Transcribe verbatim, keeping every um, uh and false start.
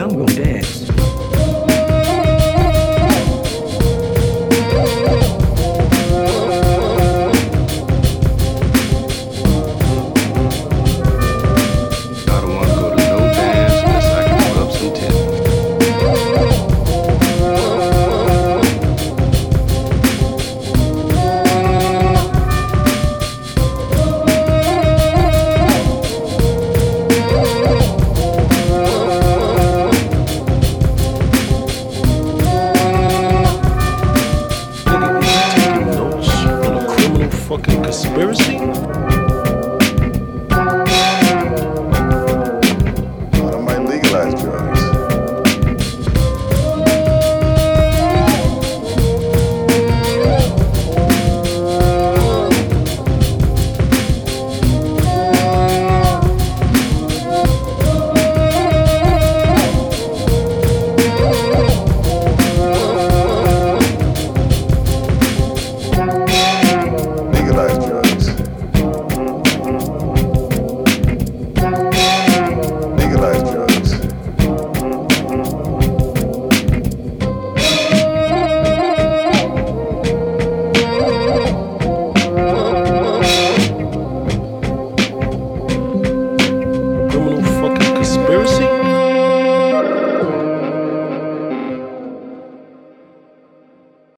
now we're gonna dance. I don't want to go to no dance unless I can rub some tits. Fucking conspiracy? I might legalize drugs. Legalize drugs.